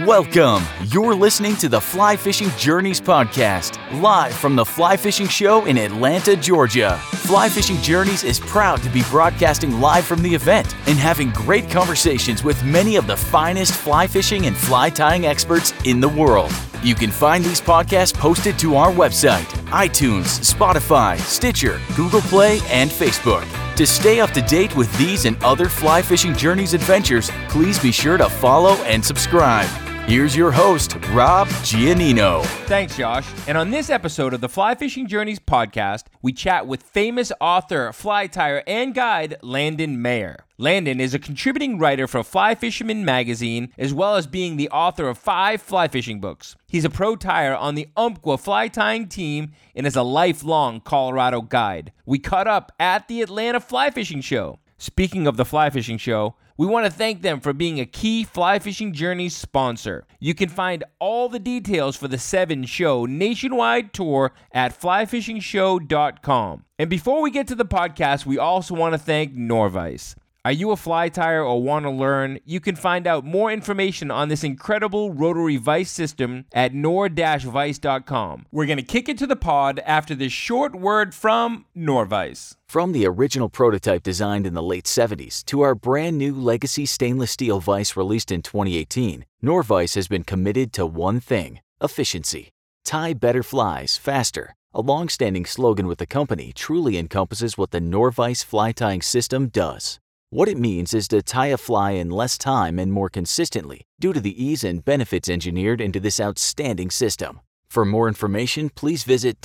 Welcome. You're listening to the Fly Fishing Journeys podcast, live from the Fly Fishing Show in Atlanta, Georgia. Fly Fishing Journeys is proud to be broadcasting live from the event and having great conversations with many of the finest fly fishing and fly tying experts in the world. You can find these podcasts posted to our website, iTunes, Spotify, Stitcher, Google Play, and Facebook. To stay up to date with these and other Fly Fishing Journeys adventures, please be sure to follow and subscribe. Here's your host, Rob Giannino. Thanks, Josh. And on this episode of the Fly Fishing Journeys podcast, we chat with famous author, fly tyer, and guide Landon Mayer. Landon is a contributing writer for Fly Fisherman magazine, as well as being the author of 5 fly fishing books. He's a pro tyer on the Umpqua fly tying team and is a lifelong Colorado guide. We caught up at the Atlanta Fly Fishing Show. Speaking of the Fly Fishing Show, we want to thank them for being a key Fly Fishing Journeys sponsor. You can find all the details for the 7-show nationwide tour at flyfishingshow.com. And before we get to the podcast, we also want to thank Norvise. Are you a fly tyer or want to learn? You can find out more information on this incredible rotary vise system at nor-vise.com. We're going to kick it to the pod after this short word from Norvise. From the original prototype designed in the late 70s to our brand new legacy stainless steel vise released in 2018, Norvise has been committed to one thing: efficiency. Tie better flies faster. A long-standing slogan with the company truly encompasses what the Norvise fly tying system does. What it means is to tie a fly in less time and more consistently due to the ease and benefits engineered into this outstanding system. For more information, please visit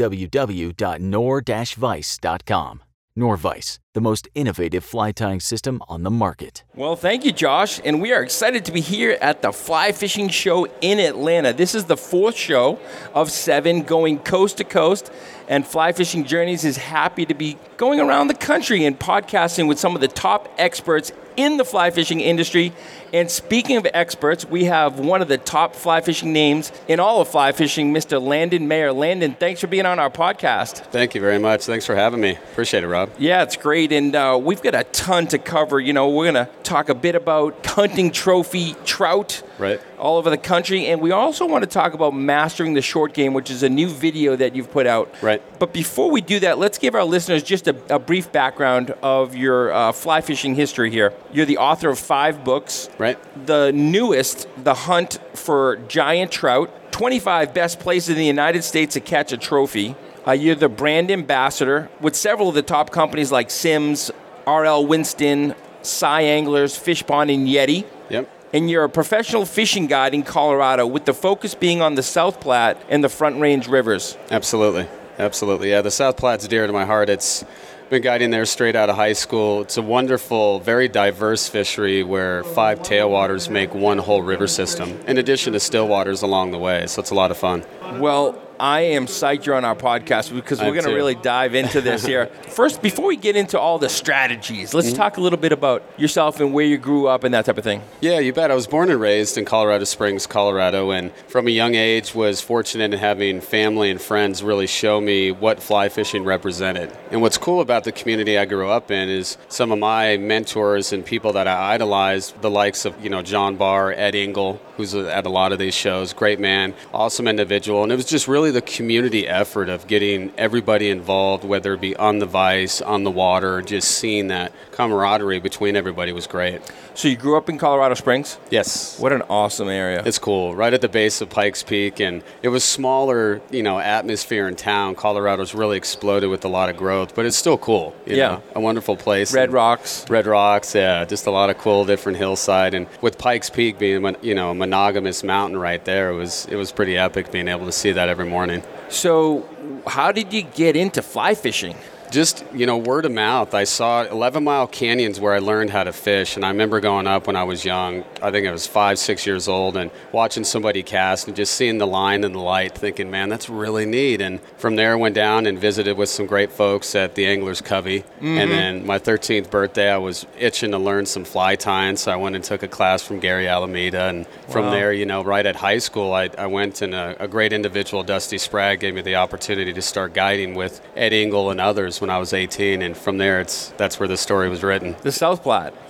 www.nor-vise.com. Norvise, the most innovative fly tying system on the market. Well, thank you, Josh, and we are excited to be here at the Fly Fishing Show in Atlanta. This is the 4th show of 7 going coast to coast, and Fly Fishing Journeys is happy to be going around the country and podcasting with some of the top experts in the fly fishing industry. And speaking of experts, we have one of the top fly fishing names in all of fly fishing, Mr. Landon Mayer. Landon, thanks for being on our podcast. Thank you very much. Thanks for having me. Appreciate it, Rob. Yeah, it's great. And we've got a ton to cover. You know, we're going to talk a bit about hunting trophy trout all over the country. And we also want to talk about mastering the short game, which is a new video that you've put out. Right. But before we do that, let's give our listeners just a brief background of your fly fishing history here. You're the author of 5 books. Right. The newest, The Hunt for Giant Trout, 25 best places in the United States to catch a trophy. You're the brand ambassador with several of the top companies like Simms, R.L. Winston, Cy Anglers, Fish Pond, and Yeti. Yep. And you're a professional fishing guide in Colorado, with the focus being on the South Platte and the Front Range rivers. Absolutely. Yeah, the South Platte's dear to my heart. It's been guiding there straight out of high school. It's a wonderful, very diverse fishery where 5 tailwaters make one whole river system, in addition to still waters along the way. So it's a lot of fun. Well, I am psyched you're on our podcast because we're going to really dive into this here. First, before we get into all the strategies, let's talk a little bit about yourself and where you grew up and that type of thing. Yeah, you bet. I was born and raised in Colorado Springs, Colorado, and from a young age was fortunate in having family and friends really show me what fly fishing represented. And what's cool about the community I grew up in is some of my mentors and people that I idolized, the likes of, John Barr, Ed Engel, who's at a lot of these shows, great man, awesome individual. And it was just really the community effort of getting everybody involved, whether it be on the vise, on the water, just seeing that camaraderie between everybody was great. So you grew up in Colorado Springs? Yes. What an awesome area. It's cool. Right at the base of Pikes Peak, and it was smaller, atmosphere in town. Colorado's really exploded with a lot of growth, but it's still cool. You know, a wonderful place. Red Rocks, yeah, just a lot of cool different hillside, and with Pikes Peak being, a monogamous mountain right there, it was pretty epic being able to see that every morning. So how did you get into fly fishing? Just, word of mouth. I saw 11 Mile Canyons where I learned how to fish, and I remember going up when I was young. I think I was 5, 6 years old, and watching somebody cast and just seeing the line and the light, thinking, man, that's really neat. And from there, I went down and visited with some great folks at the Angler's Covey. Mm-hmm. And then my 13th birthday, I was itching to learn some fly tying, so I went and took a class from Gary Alameda. And from there, right at high school, I went, and a great individual, Dusty Sprague, gave me the opportunity to start guiding with Ed Engel and others when I was 18, and from there, that's where the story was written. The South Platte. Yeah.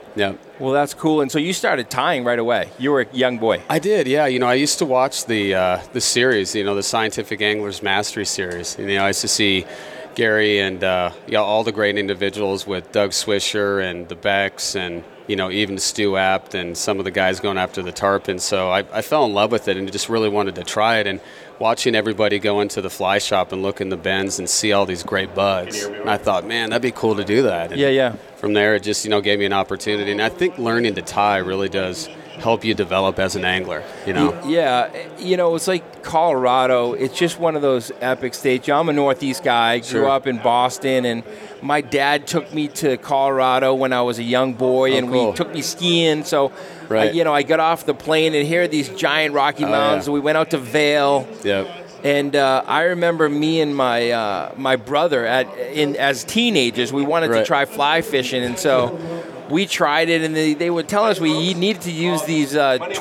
Yeah. Well, that's cool. And so you started tying right away. You were a young boy. I did, yeah. I used to watch the series, the Scientific Anglers Mastery series. I used to see Gary and all the great individuals with Doug Swisher and the Becks and even Stu Apt and some of the guys going after the tarpon. So I fell in love with it and just really wanted to try it. And watching everybody go into the fly shop and look in the bins and see all these great bugs, and I thought, man, that'd be cool to do that. And from there, it just gave me an opportunity. And I think learning to tie really does help you develop as an angler, Yeah, it's like Colorado. It's just one of those epic states. I'm a Northeast guy. Grew up in Boston, and my dad took me to Colorado when I was a young boy, and cool. we took me skiing. So, right. I got off the plane, and here are these giant Rocky Mountains. Yeah. We went out to Vail. Yep. And I remember me and my brother as teenagers, we wanted to try fly fishing, and so we tried it, and they would tell us we needed to use these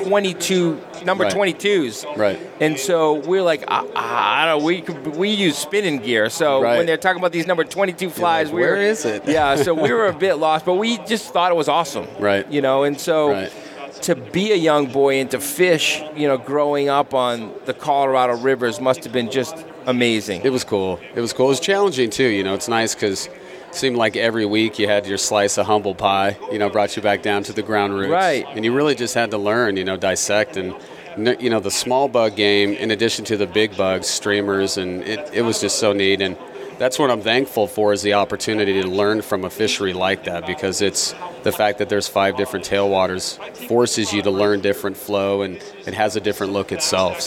22s. Right. And so we're like, I don't know, we use spinning gear. So when they're talking about these number 22 flies, like, where is it? Yeah, so we were a bit lost, but we just thought it was awesome. Right. And so to be a young boy and to fish, growing up on the Colorado rivers must have been just amazing. It was cool. It was challenging too. It's nice because it seemed like every week you had your slice of humble pie, brought you back down to the ground roots. Right. And you really just had to learn, dissect and, the small bug game in addition to the big bugs, streamers, and it was just so neat. And that's what I'm thankful for is the opportunity to learn from a fishery like that, because it's the fact that there's 5 different tailwaters forces you to learn different flow, and it has a different look itself.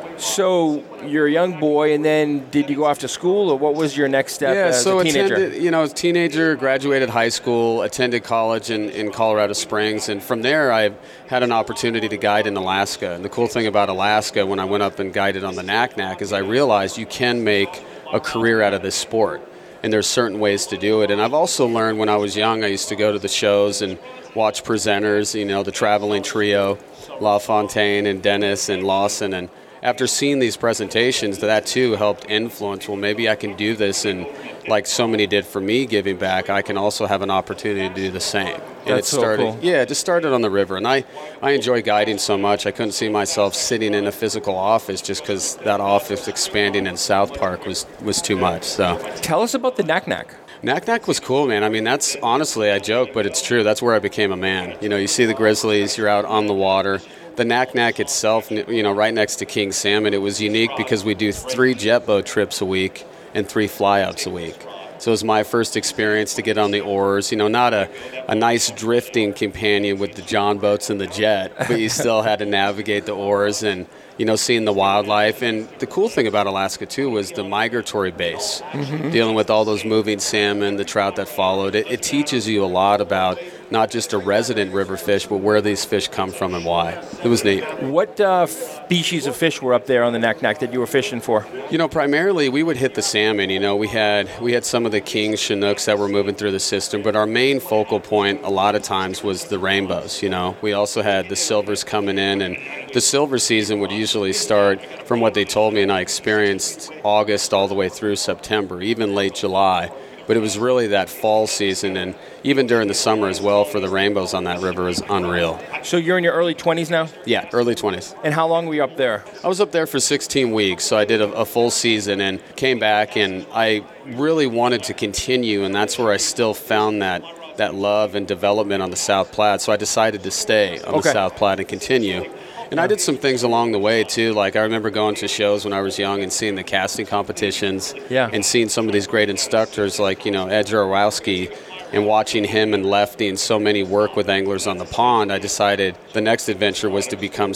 So you're a young boy, and then did you go off to school, or what was your next step as a teenager? As a teenager, graduated high school, attended college in Colorado Springs, and from there I had an opportunity to guide in Alaska. And the cool thing about Alaska, when I went up and guided on the Naknek, is I realized you can make a career out of this sport, and there's certain ways to do it. And I've also learned when I was young, I used to go to the shows and watch presenters, the traveling trio, LaFontaine and Dennis and Lawson, and after seeing these presentations, that too helped influence, well, maybe I can do this, and like so many did for me giving back, I can also have an opportunity to do the same. And That's so cool. Yeah, it just started on the river, and I enjoy guiding so much, I couldn't see myself sitting in a physical office just because that office expanding in South Park was too much. So tell us about the Naknek. Naknek was cool, man. I mean, that's honestly, I joke, but it's true. That's where I became a man. You see the grizzlies, you're out on the water. The Naknek itself, right next to King Salmon, it was unique because we do 3 jet boat trips a week and 3 fly-ups a week. So it was my first experience to get on the oars. Not a nice drifting companion with the John boats and the jet, but you still had to navigate the oars and, seeing the wildlife. And the cool thing about Alaska, too, was the migratory base, dealing with all those moving salmon, the trout that followed. It teaches you a lot about not just a resident river fish, but where these fish come from and why. It was neat. What species of fish were up there on the Naknek that you were fishing for? Primarily we would hit the salmon. We had some of the king Chinooks that were moving through the system, but our main focal point a lot of times was the rainbows. We also had the silvers coming in, and the silver season would usually start, from what they told me, and I experienced August all the way through September, even late July. But it was really that fall season, and even during the summer as well for the rainbows on that river is unreal. So you're in your early 20s now? Yeah, early 20s. And how long were you up there? I was up there for 16 weeks, so I did a full season and came back, and I really wanted to continue, and that's where I still found that love and development on the South Platte. So I decided to stay on the South Platte and continue. And I did some things along the way, too. Like, I remember going to shows when I was young and seeing the casting competitions and seeing some of these great instructors like, Ed Jarowski, and watching him and Lefty and so many work with anglers on the pond. I decided the next adventure was to become a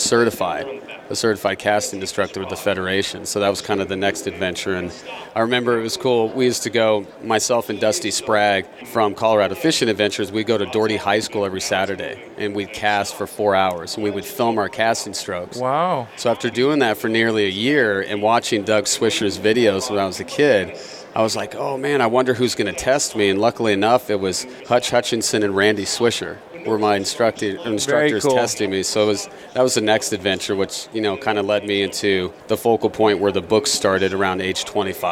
certified casting instructor with the Federation. So that was kind of the next adventure. And I remember it was cool. We used to go, myself and Dusty Spragg from Colorado Fishing Adventures, we'd go to Doherty High School every Saturday, and we'd cast for 4 hours, and we would film our casting strokes. Wow. So after doing that for nearly a year and watching Doug Swisher's videos when I was a kid, I was like, oh man, I wonder who's going to test me. And luckily enough, it was Hutch Hutchinson and Randy Swisher were my instructors testing me. So that was the next adventure, which kind of led me into the focal point where the book started around age 25.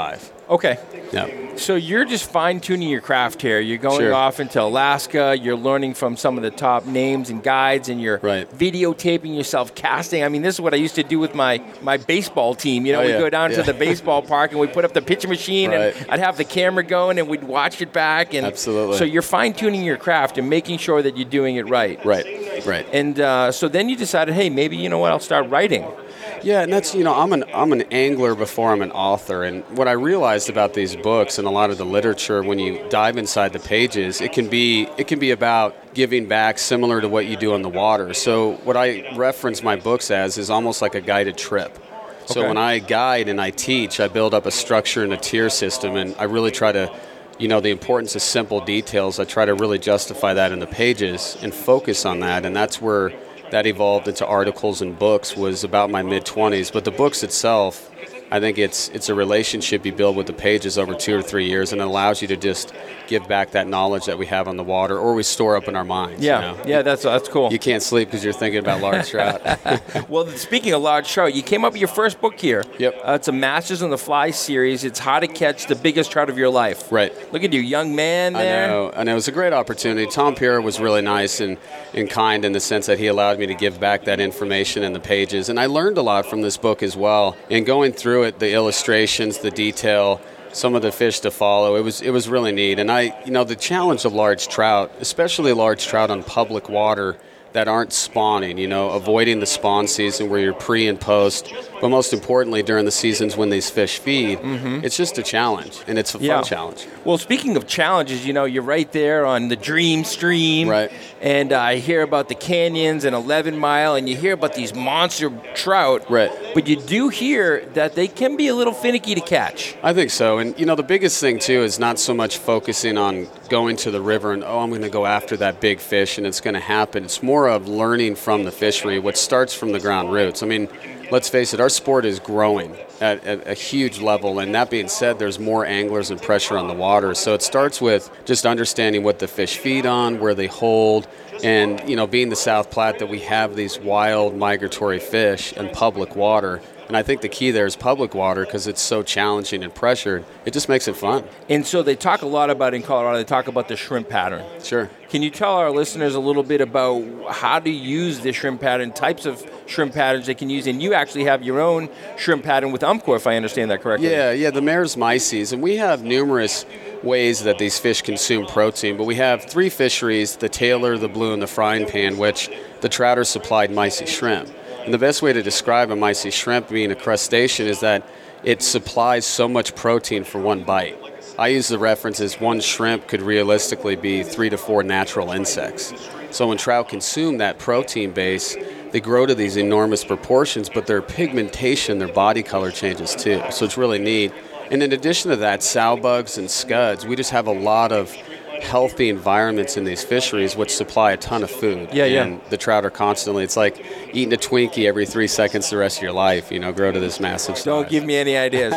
Okay. Yeah. So you're just fine-tuning your craft here. You're going Sure. off into Alaska. You're learning from some of the top names and guides, and you're Right. videotaping yourself casting. I mean, this is what I used to do with my baseball team. You know, Oh, we'd yeah. go down to Yeah. the baseball park, and we'd put up the pitching machine, Right. and I'd have the camera going, and we'd watch it back. And Absolutely. So you're fine-tuning your craft and making sure that you're doing it right. Right. And so then you decided, hey, maybe, you know what, I'll start writing. Yeah, and that's, I'm an angler before I'm an author, and what I realized about these books and a lot of the literature, when you dive inside the pages, it can be about giving back, similar to what you do on the water. So what I reference my books as is almost like a guided trip. So Okay. when I guide and I teach, I build up a structure and a tier system, and I really try to, the importance of simple details, I try to really justify that in the pages and focus on that, and that's where that evolved into articles and books, was about my mid-20s. But the books itself, I think it's a relationship you build with the pages over 2 or 3 years, and it allows you to just give back that knowledge that we have on the water, or we store up in our minds. Yeah, yeah, that's cool. You can't sleep because you're thinking about large trout. Well, speaking of large trout, you came up with your first book here. Yep. It's a Masters on the Fly series. It's how to catch the biggest trout of your life. Right. Look at you, young man there. I know, and it was a great opportunity. Tom Pierre was really nice and kind in the sense that he allowed me to give back that information in the pages, and I learned a lot from this book as well. And going through it, the illustrations, the detail, some of the fish to follow, it was really neat. And the challenge of large trout, especially large trout on public water that aren't spawning, avoiding the spawn season where you're pre and post, but most importantly during the seasons when these fish feed, it's just a challenge, and it's a fun challenge. Well, speaking of challenges, you're right there on the Dream Stream. Right. And I hear about the canyons and 11 Mile, and you hear about these monster trout. Right. But you do hear that they can be a little finicky to catch. I think so. And, the biggest thing, too, is not so much focusing on going to the river and, I'm going to go after that big fish and it's going to happen. It's more of learning from the fishery, which starts from the ground roots. I mean, let's face it, our sport is growing at a huge level. And that being said, there's more anglers and pressure on the water. So it starts with just understanding what the fish feed on, where they hold, and, being the South Platte, that we have these wild migratory fish in public water. And I think the key there is public water, because it's so challenging and pressured. It just makes it fun. And so they talk a lot about, in Colorado, they talk about the shrimp pattern. Sure. Can you tell our listeners a little bit about how to use the shrimp pattern, types of shrimp patterns they can use? And you actually have your own shrimp pattern with Umpqua, if I understand that correctly. Yeah, the Maer's Myces. And we have numerous ways that these fish consume protein, but we have 3 fisheries, the Taylor, the Blue, and the Frying Pan, which the trout are supplied Mysis shrimp. And the best way to describe a Mysis shrimp being a crustacean is that it supplies so much protein for one bite. I use the reference as one shrimp could realistically be 3 to 4 natural insects. So when trout consume that protein base, they grow to these enormous proportions, but their pigmentation, their body color changes too. So it's really neat. And in addition to that, sow bugs and scuds, we just have a lot of healthy environments in these fisheries which supply a ton of food. And the trout are constantly, it's like eating a Twinkie every 3 seconds the rest of your life, grow to this massive size. Don't give me any ideas.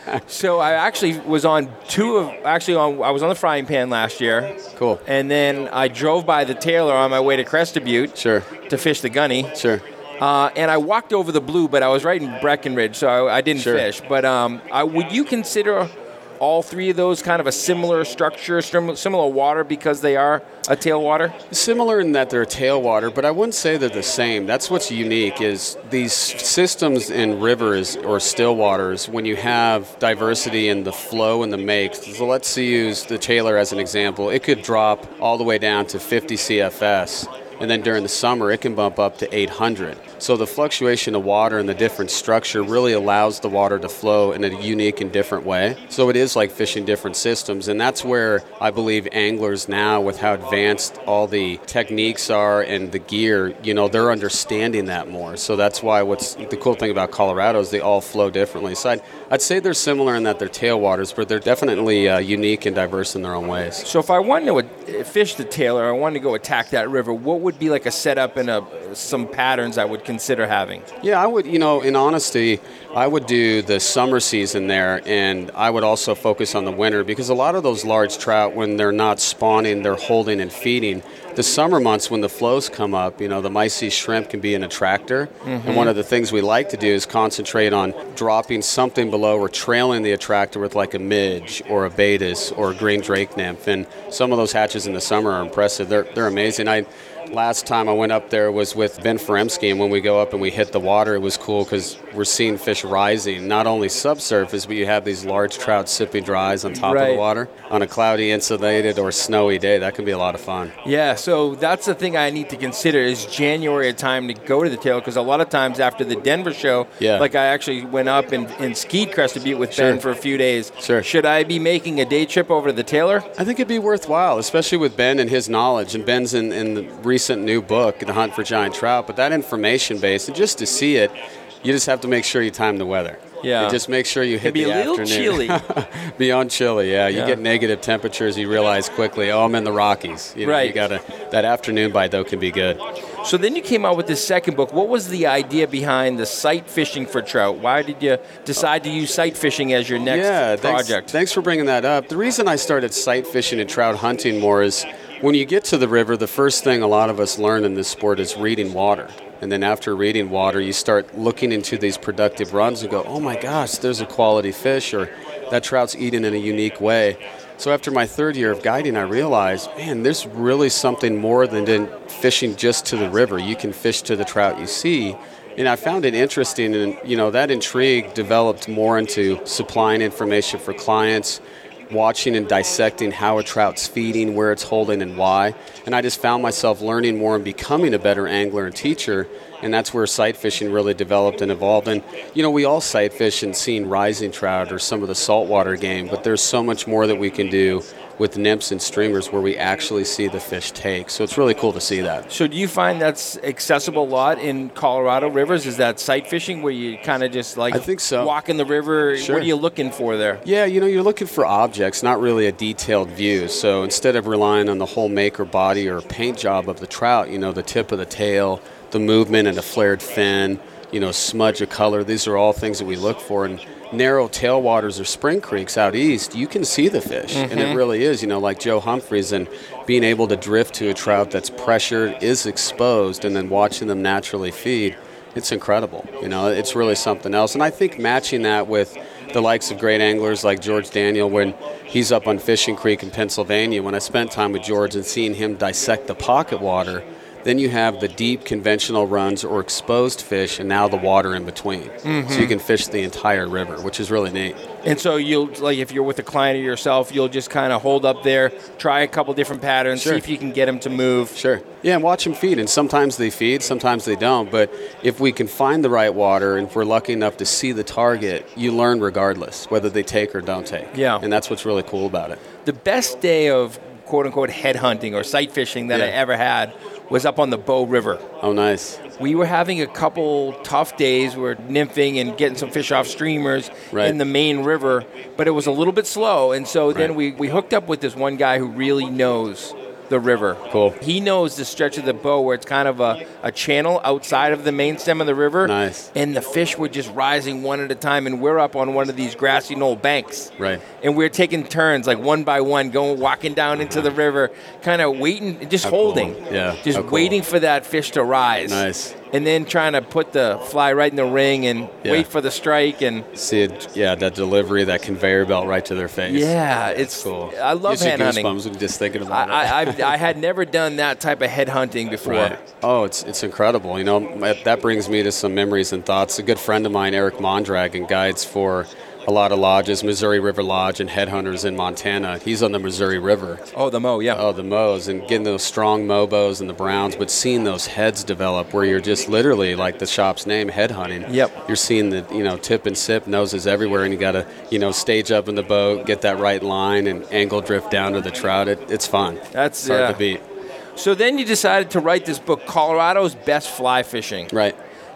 So I actually was on I was on the Frying Pan last year. Cool. And then I drove by the Taylor on my way to Crested Butte. Sure. To fish the Gunny. Sure. And I walked over the Blue, but I was right in Breckenridge, so I didn't Sure. fish. But would you consider all 3 of those kind of a similar structure, similar water, because they are a tailwater? Similar in that they're tailwater, but I wouldn't say they're the same. That's what's unique, is these systems in rivers or still waters, when you have diversity in the flow and the make. So let's use the Taylor as an example. It could drop all the way down to 50 CFS. And then during the summer, it can bump up to 800. So the fluctuation of water and the different structure really allows the water to flow in a unique and different way. So it is like fishing different systems. And that's where I believe anglers now, with how advanced all the techniques are and the gear, they're understanding that more. So that's why what's the cool thing about Colorado is they all flow differently. So I'd say they're similar in that they're tailwaters, but they're definitely unique and diverse in their own ways. So if I wanted to fish the Taylor, I wanted to go attack that river, what would be like a setup and some patterns I would consider having? Yeah, I would, in honesty, I would do the summer season there, and I would also focus on the winter, because a lot of those large trout, when they're not spawning, they're holding and feeding. The summer months, when the flows come up, the mysis shrimp can be an attractor. And one of the things we like to do is concentrate on dropping something below or trailing the attractor with like a midge or a Baetis or a green drake nymph. And some of those hatches in the summer are impressive. They're amazing. Last time I went up there was with Ben Feremsky, and when we go up and we hit the water, it was cool because we're seeing fish rising, not only subsurface, but you have these large trout sipping dries on top of the water on a cloudy, insulated, or snowy day. That can be a lot of fun. Yeah, so that's the thing I need to consider. Is January a time to go to the Taylor? Because a lot of times after the Denver show, like I actually went up and skied Crested Butte with Ben for a few days. Sure. Should I be making a day trip over to the Taylor? I think it'd be worthwhile, especially with Ben and his knowledge. And Ben's in the recent new book, The Hunt for Giant Trout, but that information base, and just to see it, you just have to make sure you time the weather. Yeah. And just make sure you hit the afternoon. It'd be a little chilly. Beyond chilly, yeah. You get negative temperatures, you realize quickly, I'm in the Rockies. You gotta, that afternoon bite, though, can be good. So then you came out with this second book. What was the idea behind the sight fishing for trout? Why did you decide to use sight fishing as your next project? Thanks for bringing that up. The reason I started sight fishing and trout hunting more is when you get to the river, the first thing a lot of us learn in this sport is reading water. And then after reading water, you start looking into these productive runs and go, oh my gosh, there's a quality fish, or that trout's eaten in a unique way. So after my third year of guiding, I realized, man, there's really something more than fishing just to the river. You can fish to the trout you see. And I found it interesting, and that intrigue developed more into supplying information for clients, watching and dissecting how a trout's feeding, where it's holding, and why. And I just found myself learning more and becoming a better angler and teacher, and that's where sight fishing really developed and evolved. And, we all sight fish and seeing rising trout or some of the saltwater game, but there's so much more that we can do with nymphs and streamers where we actually see the fish take. So it's really cool to see that. So do you find that's accessible a lot in Colorado rivers? Is that sight fishing where you kind of just I think so. Walk in the river? Sure. What are you looking for there? Yeah, you're looking for objects, not really a detailed view. So instead of relying on the whole make or body or paint job of the trout, the tip of the tail, the movement and the flared fin, smudge of color, these are all things that we look for. And narrow tailwaters or spring creeks out east, you can see the fish. And it really is, like Joe Humphreys, and being able to drift to a trout that's pressured, is exposed, and then watching them naturally feed, it's incredible. It's really something else. And I think matching that with the likes of great anglers like George Daniel, when he's up on Fishing Creek in Pennsylvania, when I spent time with George and seeing him dissect the pocket water, then you have the deep conventional runs or exposed fish, and now the water in between. So you can fish the entire river, which is really neat. And so you'll, if you're with a client or yourself, you'll just kind of hold up there, try a couple different patterns, see if you can get them to move. Sure. Yeah, and watch them feed. And sometimes they feed, sometimes they don't. But if we can find the right water, and if we're lucky enough to see the target, you learn regardless, whether they take or don't take. Yeah. And that's what's really cool about it. The best day of quote-unquote head hunting or sight fishing that I ever had was up on the Bow River. Oh, nice. We were having a couple tough days. We were nymphing and getting some fish off streamers in the main river, but it was a little bit slow. And so then we hooked up with this one guy who really knows the river. Cool. He knows the stretch of the Bow where it's kind of a channel outside of the main stem of the river. Nice. And the fish were just rising one at a time, and we're up on one of these grassy knoll banks. Right. And we're taking turns, like one by one, walking down into the river, kind of waiting, just holding. Cool. Yeah. Just waiting for that fish to rise. Nice. And then trying to put the fly right in the ring and wait for the strike and see it. Yeah, that delivery, that conveyor belt right to their face. Yeah, it's cool. I love head hunting. Goosebumps just thinking about it. I had never done that type of head hunting before. Right. Oh, it's incredible. That brings me to some memories and thoughts. A good friend of mine, Eric Mondragon, guides for a lot of lodges, Missouri River Lodge and headhunters in Montana. He's on the Missouri River. Oh, the Mo, yeah. Oh, the Mo's, and getting those strong Mobos and the Browns, but seeing those heads develop where you're just literally, like the shop's name, head hunting. Yep. You're seeing the, tip and sip, noses everywhere, and you got to, stage up in the boat, get that right line, and angle drift down to the trout. It's fun. That's hard to beat. So then you decided to write this book, Colorado's Best Fly Fishing. Right.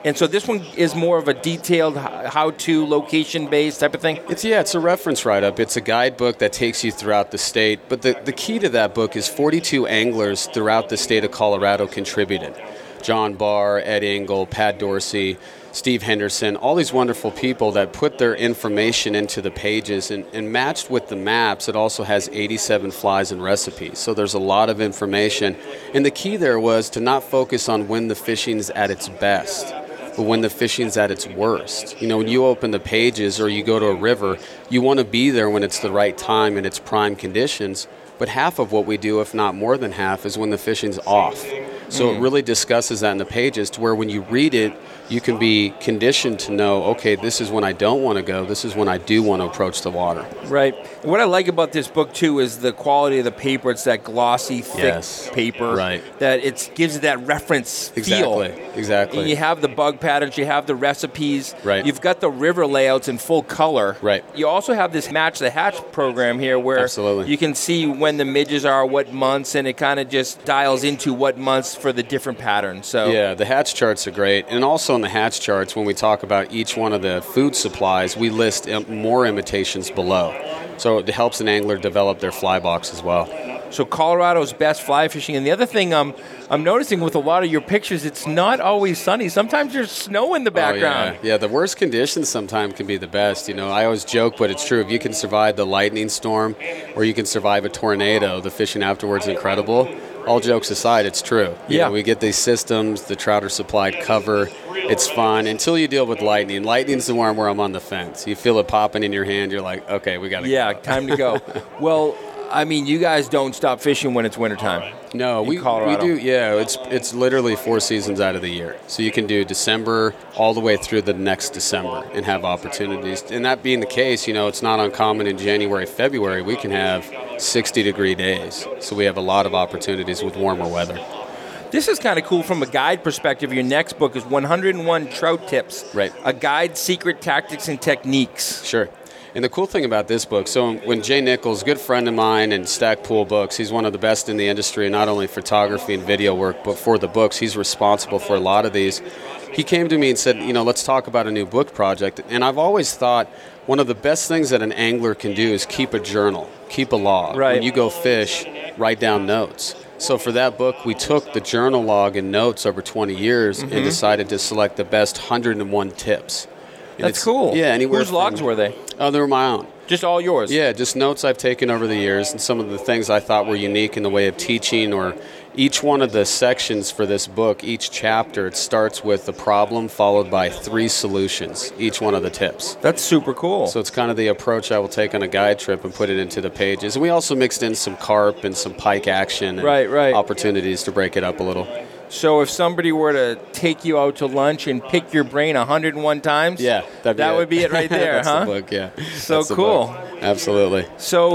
And so this one is more of a detailed how-to, location-based type of thing? It's a reference write-up. It's a guidebook that takes you throughout the state. But the key to that book is 42 anglers throughout the state of Colorado contributed. John Barr, Ed Engel, Pat Dorsey, Steve Henderson, all these wonderful people that put their information into the pages, and matched with the maps, it also has 87 flies and recipes. So there's a lot of information. And the key there was to not focus on when the fishing's at its best, but when the fishing's at its worst. When you open the pages or you go to a river, you want to be there when it's the right time and it's prime conditions. But half of what we do, if not more than half, is when the fishing's off. So it really discusses that in the pages to where when you read it, you can be conditioned to know, okay, this is when I don't want to go. This is when I do want to approach the water. Right. What I like about this book, too, is the quality of the paper. It's that glossy, thick paper. Right. That it gives it that reference feel. Exactly. And you have the bug patterns. You have the recipes. Right. You've got the river layouts in full color. Right. You also have this Match the Hatch program here where you can see when the midges are, what months, and it kind of just dials into what months for the different patterns. So yeah, the hatch charts are great. And also in the hatch charts, when we talk about each one of the food supplies, we list more imitations below. So it helps an angler develop their fly box as well. So Colorado's best fly fishing. And the other thing I'm noticing with a lot of your pictures, it's not always sunny. Sometimes there's snow in the background. Yeah, the worst conditions sometimes can be the best. I always joke, but it's true. If you can survive the lightning storm or you can survive a tornado, the fishing afterwards is incredible. All jokes aside, it's true. We get these systems, the trout are supplied cover. It's fun until you deal with lightning. Lightning's the one where I'm on the fence. You feel it popping in your hand. You're like, okay, we got to go. Yeah, time to go. Well, I mean, you guys don't stop fishing when it's wintertime. No, we do. Yeah, it's literally 4 seasons out of the year. So you can do December all the way through the next December and have opportunities. And that being the case, it's not uncommon in January, February, we can have 60-degree days. So we have a lot of opportunities with warmer weather. This is kind of cool from a guide perspective. Your next book is 101 Trout Tips. Right. A guide, secret tactics, and techniques. Sure. And the cool thing about this book, so when Jay Nichols, good friend of mine and Stackpool Books, he's one of the best in the industry, not only photography and video work, but for the books. He's responsible for a lot of these. He came to me and said, let's talk about a new book project. And I've always thought one of the best things that an angler can do is keep a journal, keep a log. Right. When you go fish, write down notes. So for that book, we took the journal log and notes over 20 years and decided to select the best 101 tips. And that's cool. Yeah. Whose logs were they? Oh, they were my own. Just all yours? Yeah, just notes I've taken over the years and some of the things I thought were unique in the way of teaching, or each one of the sections for this book, each chapter, it starts with the problem followed by 3 solutions, each one of the tips. That's super cool. So it's kind of the approach I will take on a guide trip and put it into the pages. And we also mixed in some carp and some pike action and opportunities to break it up a little. So if somebody were to take you out to lunch and pick your brain 101 times, that would be it right there, That's the book, yeah. So That's cool. Absolutely. So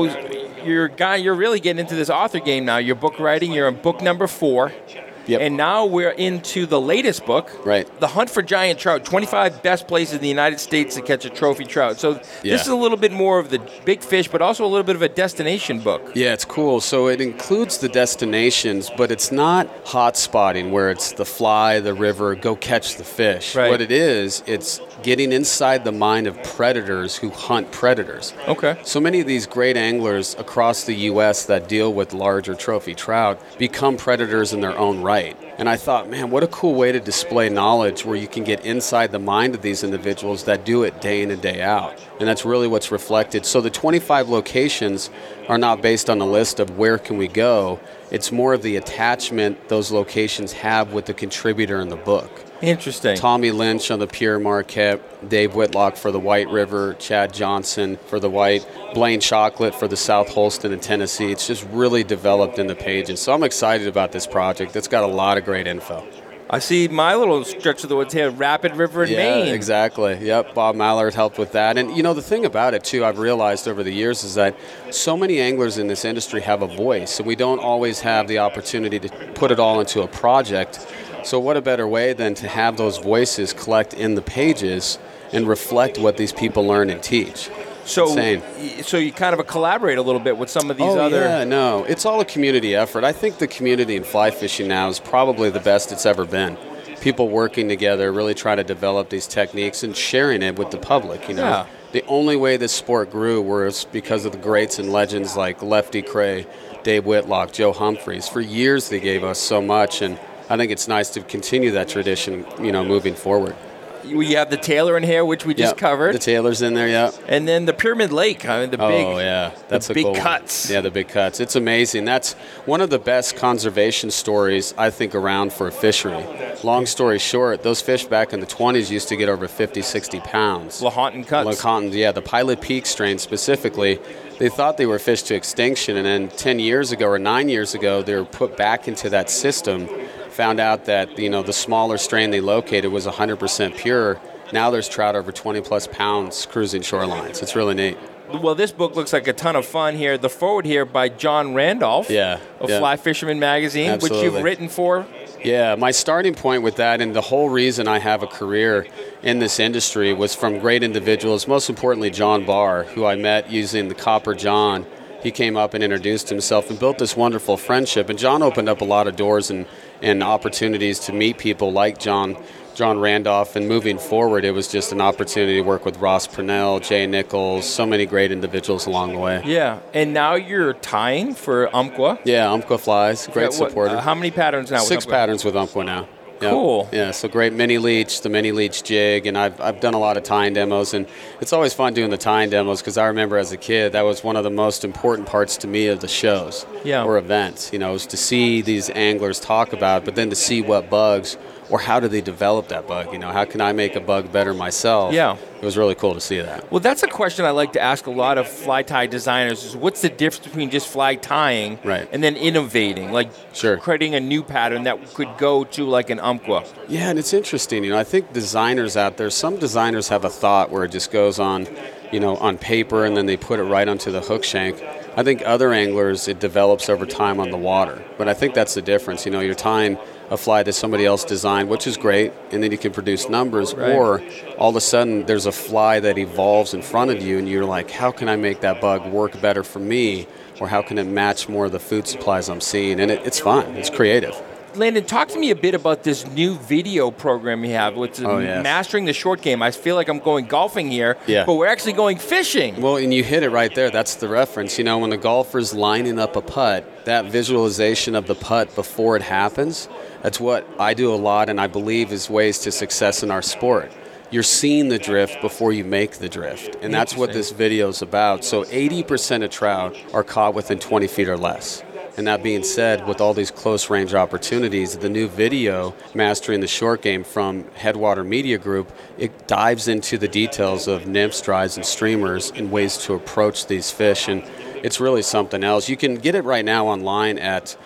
you're really getting into this author game now. You're book writing. You're on book number 4. Yep. And now we're into the latest book, right? The Hunt for Giant Trout, 25 best places in the United States to catch a trophy trout. So this is a little bit more of the big fish, but also a little bit of a destination book. Yeah, it's cool. So it includes the destinations, but it's not hot spotting where it's the fly, the river, go catch the fish. Right. What it is, it's getting inside the mind of predators who hunt predators. Okay. So many of these great anglers across the U.S. that deal with larger trophy trout become predators in their own right. And I thought, man, what a cool way to display knowledge where you can get inside the mind of these individuals that do it day in and day out. And that's really what's reflected. So the 25 locations are not based on a list of where can we go. It's more of the attachment those locations have with the contributor in the book. Interesting. Tommy Lynch on the Pierre Marquette, Dave Whitlock for the White River, Chad Johnson for the White, Blaine Chocolate for the South Holston in Tennessee. It's just really developed in the pages. So I'm excited about this project. It's got a lot of great info. I see my little stretch of the woods here, Rapid River in Maine. Yeah, exactly. Yep, Bob Mallard helped with that. And, the thing about it, too, I've realized over the years is that so many anglers in this industry have a voice, and we don't always have the opportunity to put it all into a project. So what a better way than to have those voices collect in the pages and reflect what these people learn and teach. So, insane. So you kind of collaborate a little bit with some of these other... Yeah, no. It's all a community effort. I think the community in fly fishing now is probably the best it's ever been. people working together, really try to develop these techniques and sharing it with the public, you know. Yeah. The only way this sport grew was because of the greats and legends like Lefty Kreh, Dave Whitlock, Joe Humphreys. For years they gave us so much, and I think it's nice to continue that tradition, you know, moving forward. We have the Taylor in here, which we just covered. The Taylor's in there, yeah. And then the Pyramid Lake, the big, that's the a big cool cuts. One. Yeah, the big cuts. It's amazing. That's one of the best conservation stories, I think, around for a fishery. Long story short, those fish back in the 20s used to get over 50, 60 pounds. Lahontan cuts. Lahontan, yeah, the Pilot Peak strain specifically. They thought they were fished to extinction, and then 10 years ago or 9 years ago, they were put back into that system. Found out that, you know, the smaller strain they located was 100% pure. Now there's trout over 20 plus pounds cruising shorelines. It's really neat. Well, this book looks like a ton of fun here. The forward here by John Randolph of Fly Fisherman Magazine, Absolutely. which you've written for. Yeah, my starting point with that, and the whole reason I have a career in this industry, was from great individuals, most importantly John Barr, who I met using the Copper John. He came up and introduced himself and built this wonderful friendship. And John opened up a lot of doors and opportunities to meet people like John Randolph. And moving forward, it was just an opportunity to work with Ross Purnell, Jay Nichols, so many great individuals along the way. Yeah, and now you're tying for Umpqua. Yeah, Umpqua flies, great supporter. How many patterns now? 6 patterns with Umpqua now. Yep. Cool. Yeah, so great mini leech, the mini leech jig, and I've done a lot of tying demos, and it's always fun doing the tying demos because I remember as a kid that was one of the most important parts to me of the shows or events. You know, was to see these anglers talk about it, but then to see what bugs or how do they develop that bug. You know, how can I make a bug better myself? Yeah. It was really cool to see that. Well, that's a question I like to ask a lot of fly tie designers is what's the difference between just fly tying and then innovating, like creating a new pattern that could go to like an Umpqua? Yeah, and it's interesting. You know, I think designers out there, some designers have a thought where it just goes on, you know, on paper and then they put it right onto the hook shank. I think other anglers, it develops over time on the water. But I think that's the difference. You know, you're tying a fly that somebody else designed, which is great, and then you can produce numbers, or all of a sudden there's a fly that evolves in front of you and you're like, how can I make that bug work better for me, or how can it match more of the food supplies I'm seeing? And it's fun. It's creative. Landon, talk to me a bit about this new video program you have with Mastering the Short Game. I feel like I'm going golfing here, but we're actually going fishing. Well, and you hit it right there. That's the reference. You know, when the golfer's lining up a putt, that visualization of the putt before it happens, that's what I do a lot and I believe is ways to success in our sport. You're seeing the drift before you make the drift, and that's what this video is about. So 80% of trout are caught within 20 feet or less. And that being said, with all these close range opportunities, the new video, Mastering the Short Game from Headwater Media Group, it dives into the details of nymphs, dries, and streamers and ways to approach these fish. And it's really something else. You can get it right now online at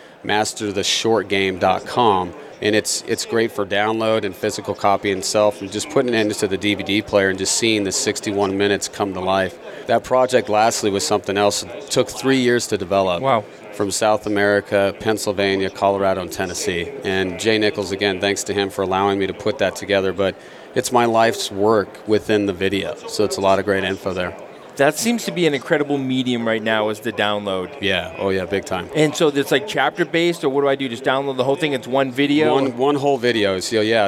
mastertheshortgame.com. And it's great for download and physical copy itself, and just putting it into the DVD player and just seeing the 61 minutes come to life. That project, lastly, was something else. It took 3 years to develop. Wow. From South America, Pennsylvania, Colorado, and Tennessee. And Jay Nichols, again, thanks to him for allowing me to put that together. But it's my life's work within the video, so it's a lot of great info there. That seems to be an incredible medium right now is the download. Yeah, oh yeah, big time. And so it's like chapter-based, or what do I do? Just download the whole thing? It's one video? One whole video. So yeah,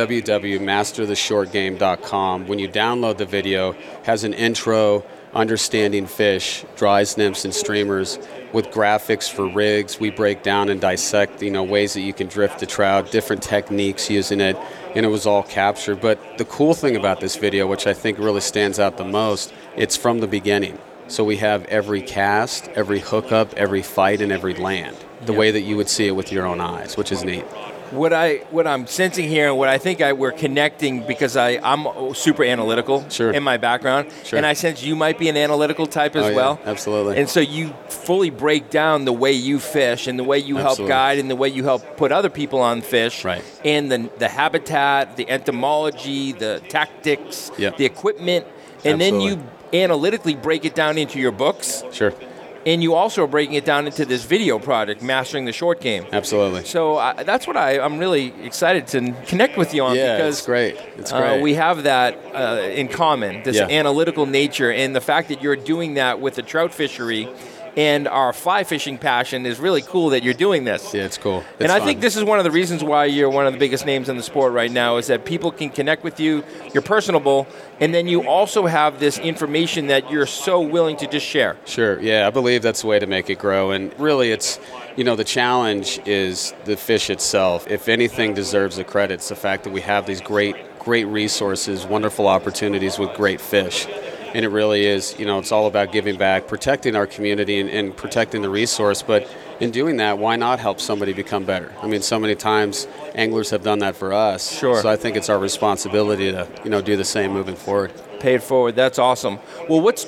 www.mastertheshortgame.com. When you download the video, has an intro, understanding fish, dries, nymphs, and streamers with graphics for rigs. We break down and dissect, you know, ways that you can drift the trout, different techniques using it, and it was all captured. But the cool thing about this video, which I think really stands out the most, it's from the beginning. So we have every cast, every hookup, every fight, and every land, the way that you would see it with your own eyes, which is neat. What I'm sensing here, and what I think we're connecting, because I'm super analytical in my background, and I sense you might be an analytical type as well. Yeah, absolutely. And so you fully break down the way you fish and the way you help guide and the way you help put other people on fish, and the habitat, the entomology, the tactics, the equipment, and then you analytically break it down into your books. Sure. And you also are breaking it down into this video project, Mastering the Short Game. Absolutely. So that's what I'm really excited to connect with you on. Because it's great. It's great. We have that in common, this analytical nature, and the fact that you're doing that with the trout fishery and our fly fishing passion is really cool that you're doing this. Yeah, it's cool. And I think this is one of the reasons why you're one of the biggest names in the sport right now is that people can connect with you, you're personable, and then you also have this information that you're so willing to just share. Sure, yeah, I believe that's the way to make it grow. And really it's, the challenge is the fish itself. If anything deserves the credit, it's the fact that we have these great resources, wonderful opportunities with great fish. And it really is, it's all about giving back, protecting our community and protecting the resource. But in doing that, why not help somebody become better? I mean, so many times anglers have done that for us. Sure. So I think it's our responsibility to, do the same moving forward. Pay it forward. That's awesome. Well, what's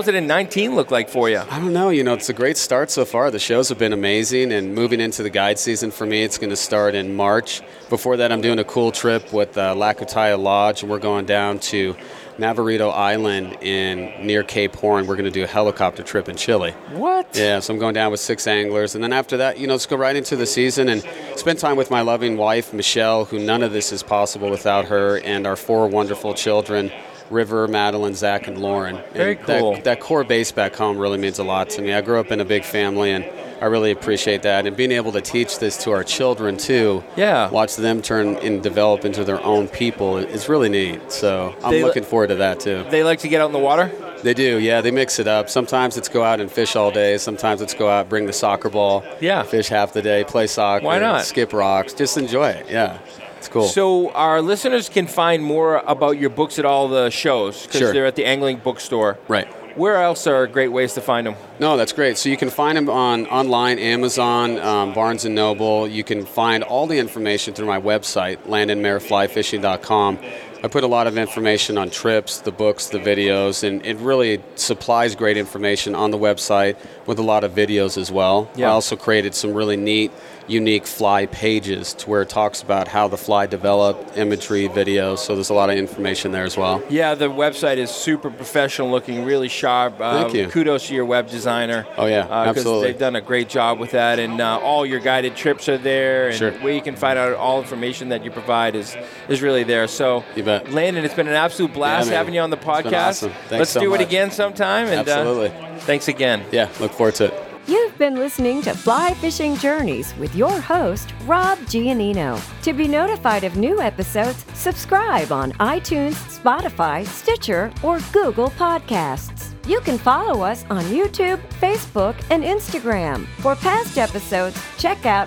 2019 look like for you? I don't know. It's a great start so far. The shows have been amazing, and moving into the guide season for me, it's going to start in March. Before that, I'm doing a cool trip with Lakataya Lodge, and we're going down to Navarrete Island near Cape Horn. We're going to do a helicopter trip in Chile. What? Yeah, so I'm going down with 6 anglers. And then after that, let's go right into the season and spend time with my loving wife, Michelle, who none of this is possible without her, and our 4 wonderful children, River, Madeline, Zach, and Lauren. Very cool. That core base back home really means a lot to me. I grew up in a big family, and I really appreciate that. And being able to teach this to our children, too, watch them turn and develop into their own people is really neat. So I'm looking forward to that, too. They like to get out in the water? They do, yeah. They mix it up. Sometimes it's go out and fish all day. Sometimes it's go out, bring the soccer ball, fish half the day, play soccer. Why not? Skip rocks. Just enjoy it, yeah. It's cool. So our listeners can find more about your books at all the shows because they're at the Angling Bookstore. Right. Where else are great ways to find them? No, that's great. So you can find them online, Amazon, Barnes & Noble. You can find all the information through my website, LandonMayorFlyFishing.com. I put a lot of information on trips, the books, the videos, and it really supplies great information on the website with a lot of videos as well. Yeah. I also created some really neat, unique fly pages to where it talks about how the fly developed, imagery, videos, so there's a lot of information there as well. Yeah, the website is super professional looking, really sharp. Thank you. Kudos to your web designer. Oh, yeah, absolutely. Because they've done a great job with that, and all your guided trips are there, and where you can find out all information that you provide is really there. So, you bet. Landon, it's been an absolute blast having you on the podcast. It's been awesome. Thanks Let's so do much. it again sometime. And, absolutely. Thanks again. Yeah, look forward to it. You've been listening to Fly Fishing Journeys with your host, Rob Giannino. To be notified of new episodes, subscribe on iTunes, Spotify, Stitcher, or Google Podcasts. You can follow us on YouTube, Facebook, and Instagram. For past episodes, check out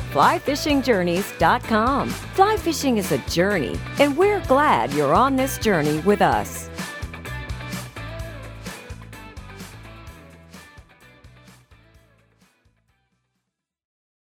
flyfishingjourneys.com. Fly fishing is a journey, and we're glad you're on this journey with us.